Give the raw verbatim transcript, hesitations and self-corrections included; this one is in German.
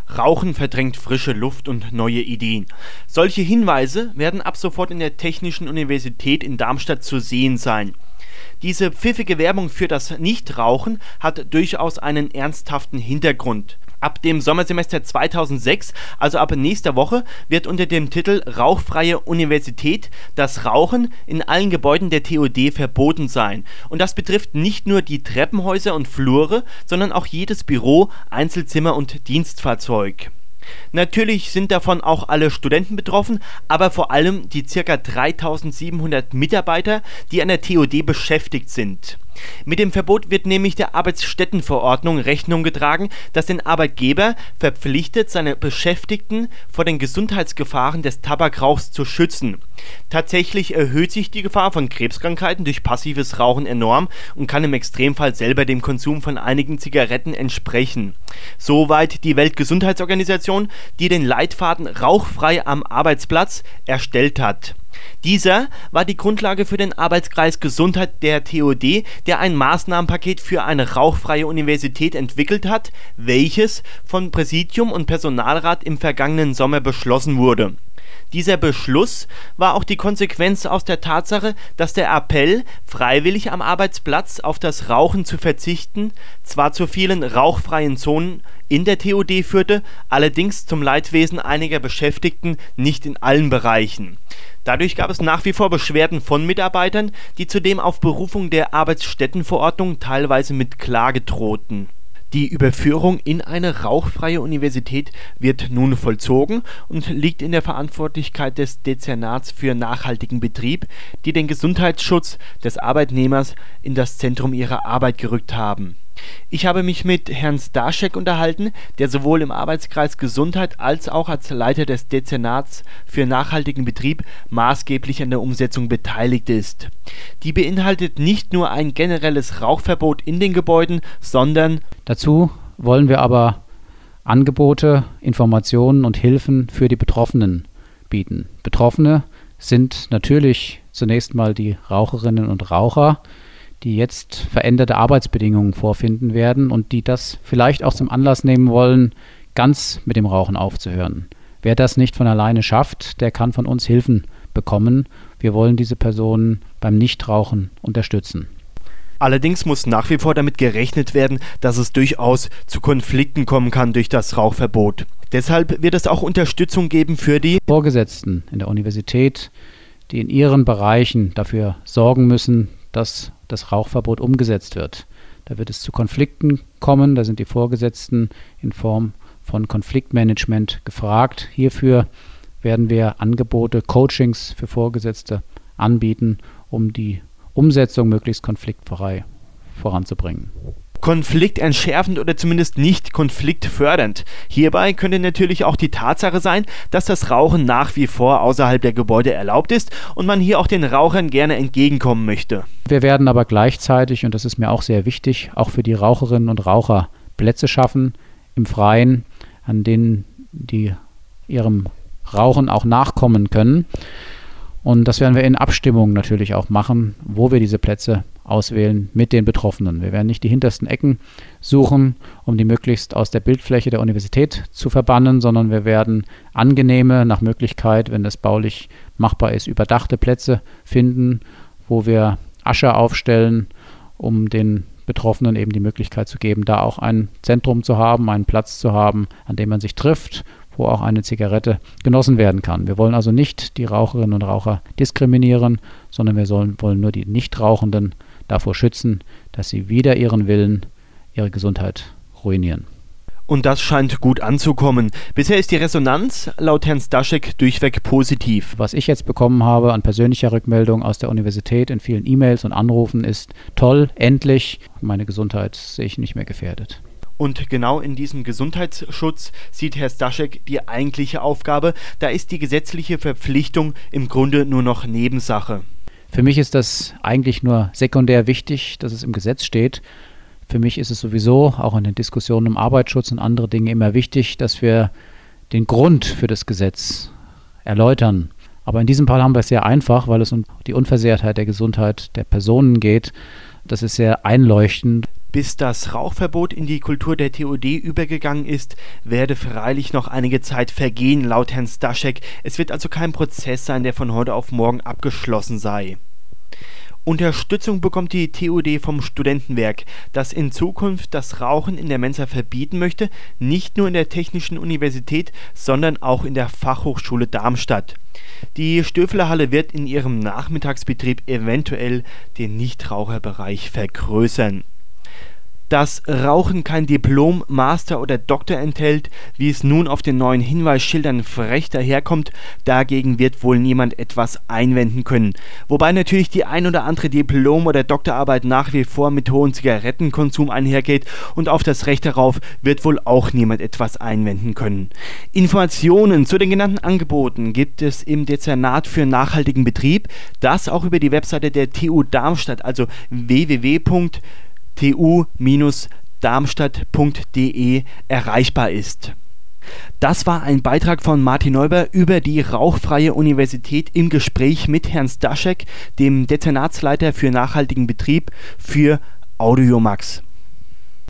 Rauchen verdrängt frische Luft und neue Ideen. Solche Hinweise werden ab sofort in der Technischen Universität in Darmstadt zu sehen sein. Diese pfiffige Werbung für das Nichtrauchen hat durchaus einen ernsthaften Hintergrund. Ab dem Sommersemester zweitausendsechs, also ab nächster Woche, wird unter dem Titel Rauchfreie Universität das Rauchen in allen Gebäuden der T U D verboten sein. Und das betrifft nicht nur die Treppenhäuser und Flure, sondern auch jedes Büro, Einzelzimmer und Dienstfahrzeug. Natürlich sind davon auch alle Studenten betroffen, aber vor allem die ca. dreitausendsiebenhundert Mitarbeiter, die an der T U D beschäftigt sind. Mit dem Verbot wird nämlich der Arbeitsstättenverordnung Rechnung getragen, das den Arbeitgeber verpflichtet, seine Beschäftigten vor den Gesundheitsgefahren des Tabakrauchs zu schützen. Tatsächlich erhöht sich die Gefahr von Krebskrankheiten durch passives Rauchen enorm und kann im Extremfall selber dem Konsum von einigen Zigaretten entsprechen. Soweit die Weltgesundheitsorganisation, die den Leitfaden Rauchfrei am Arbeitsplatz erstellt hat. Dieser war die Grundlage für den Arbeitskreis Gesundheit der T U D, der ein Maßnahmenpaket für eine rauchfreie Universität entwickelt hat, welches von Präsidium und Personalrat im vergangenen Sommer beschlossen wurde. Dieser Beschluss war auch die Konsequenz aus der Tatsache, dass der Appell, freiwillig am Arbeitsplatz auf das Rauchen zu verzichten, zwar zu vielen rauchfreien Zonen in der T U D führte, allerdings zum Leidwesen einiger Beschäftigten nicht in allen Bereichen. Dadurch gab es nach wie vor Beschwerden von Mitarbeitern, die zudem auf Berufung der Arbeitsstättenverordnung teilweise mit Klage drohten. Die Überführung in eine rauchfreie Universität wird nun vollzogen und liegt in der Verantwortlichkeit des Dezernats für nachhaltigen Betrieb, die den Gesundheitsschutz des Arbeitnehmers in das Zentrum ihrer Arbeit gerückt haben. Ich habe mich mit Herrn Starschek unterhalten, der sowohl im Arbeitskreis Gesundheit als auch als Leiter des Dezernats für nachhaltigen Betrieb maßgeblich an der Umsetzung beteiligt ist. Die beinhaltet nicht nur ein generelles Rauchverbot in den Gebäuden, sondern dazu wollen wir aber Angebote, Informationen und Hilfen für die Betroffenen bieten. Betroffene sind natürlich zunächst mal die Raucherinnen und Raucher, die jetzt veränderte Arbeitsbedingungen vorfinden werden und die das vielleicht auch zum Anlass nehmen wollen, ganz mit dem Rauchen aufzuhören. Wer das nicht von alleine schafft, der kann von uns Hilfen bekommen. Wir wollen diese Personen beim Nichtrauchen unterstützen. Allerdings muss nach wie vor damit gerechnet werden, dass es durchaus zu Konflikten kommen kann durch das Rauchverbot. Deshalb wird es auch Unterstützung geben für die Vorgesetzten in der Universität, die in ihren Bereichen dafür sorgen müssen, dass das Rauchverbot umgesetzt wird. Da wird es zu Konflikten kommen, da sind die Vorgesetzten in Form von Konfliktmanagement gefragt. Hierfür werden wir Angebote, Coachings für Vorgesetzte anbieten, um die Umsetzung möglichst konfliktfrei voranzubringen. Konfliktentschärfend oder zumindest nicht konfliktfördernd. Hierbei könnte natürlich auch die Tatsache sein, dass das Rauchen nach wie vor außerhalb der Gebäude erlaubt ist und man hier auch den Rauchern gerne entgegenkommen möchte. Wir werden aber gleichzeitig, und das ist mir auch sehr wichtig, auch für die Raucherinnen und Raucher Plätze schaffen im Freien, an denen die ihrem Rauchen auch nachkommen können. Und das werden wir in Abstimmung natürlich auch machen, wo wir diese Plätze auswählen mit den Betroffenen. Wir werden nicht die hintersten Ecken suchen, um die möglichst aus der Bildfläche der Universität zu verbannen, sondern wir werden angenehme, nach Möglichkeit, wenn es baulich machbar ist, überdachte Plätze finden, wo wir Asche aufstellen, um den Betroffenen eben die Möglichkeit zu geben, da auch ein Zentrum zu haben, einen Platz zu haben, an dem man sich trifft, wo auch eine Zigarette genossen werden kann. Wir wollen also nicht die Raucherinnen und Raucher diskriminieren, sondern wir sollen, wollen nur die Nichtrauchenden davor schützen, dass sie wider ihren Willen ihre Gesundheit ruinieren. Und das scheint gut anzukommen. Bisher ist die Resonanz laut Herrn Starschek durchweg positiv. Was ich jetzt bekommen habe an persönlicher Rückmeldung aus der Universität in vielen E-Mails und Anrufen ist toll, endlich. Meine Gesundheit sehe ich nicht mehr gefährdet. Und genau in diesem Gesundheitsschutz sieht Herr Starschek die eigentliche Aufgabe. Da ist die gesetzliche Verpflichtung im Grunde nur noch Nebensache. Für mich ist das eigentlich nur sekundär wichtig, dass es im Gesetz steht. Für mich ist es sowieso, auch in den Diskussionen um Arbeitsschutz und andere Dinge, immer wichtig, dass wir den Grund für das Gesetz erläutern. Aber in diesem Fall haben wir es sehr einfach, weil es um die Unversehrtheit der Gesundheit der Personen geht. Das ist sehr einleuchtend. Bis das Rauchverbot in die Kultur der T U D übergegangen ist, werde freilich noch einige Zeit vergehen, laut Herrn Staschek. Es wird also kein Prozess sein, der von heute auf morgen abgeschlossen sei. Unterstützung bekommt die T U D vom Studentenwerk, das in Zukunft das Rauchen in der Mensa verbieten möchte, nicht nur in der Technischen Universität, sondern auch in der Fachhochschule Darmstadt. Die Stöfler-Halle wird in ihrem Nachmittagsbetrieb eventuell den Nichtraucherbereich vergrößern. Dass Rauchen kein Diplom, Master oder Doktor enthält, wie es nun auf den neuen Hinweisschildern frech daherkommt, dagegen wird wohl niemand etwas einwenden können. Wobei natürlich die ein oder andere Diplom- oder Doktorarbeit nach wie vor mit hohem Zigarettenkonsum einhergeht und auf das Recht darauf wird wohl auch niemand etwas einwenden können. Informationen zu den genannten Angeboten gibt es im Dezernat für nachhaltigen Betrieb, das auch über die Webseite der T U Darmstadt, also w w w punkt t u Bindestrich darmstadt punkt d e erreichbar ist. Das war ein Beitrag von Martin Neuber über die rauchfreie Universität im Gespräch mit Herrn Staschek, dem Dezernatsleiter für nachhaltigen Betrieb für Audiomax.